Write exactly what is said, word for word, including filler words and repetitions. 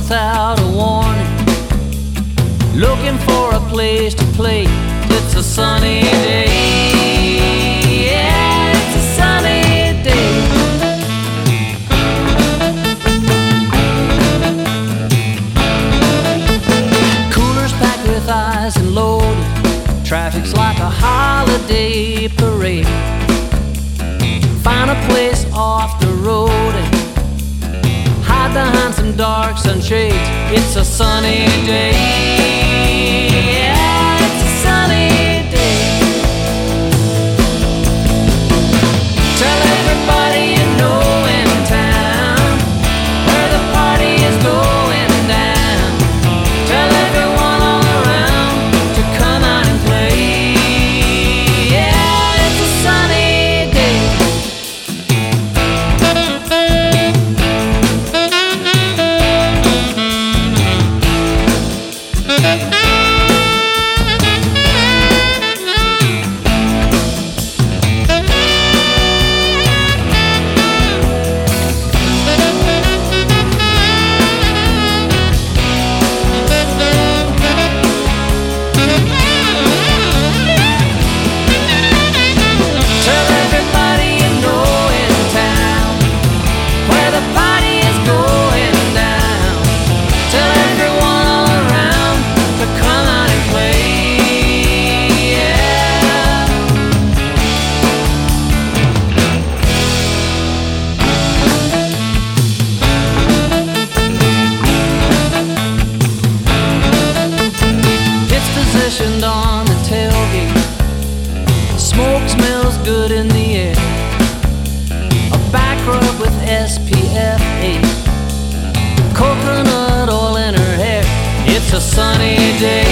without a warning, looking for a place to play. It's a sunny day. Yeah, it's a sunny day. Coolers packed with ice and loaded, traffic's like a holiday parade. Find a place off the road and hide behind some dark sunshades. It's a sunny day. Yeah, it's a sunny day. Tell everybody you know in town where the party is going down. Tell everyone all around to come out and play. Yeah, it's a sunny day. On the tailgate, smoke smells good in the air. A back rub with S P F eight, coconut oil in her hair. It's a sunny day.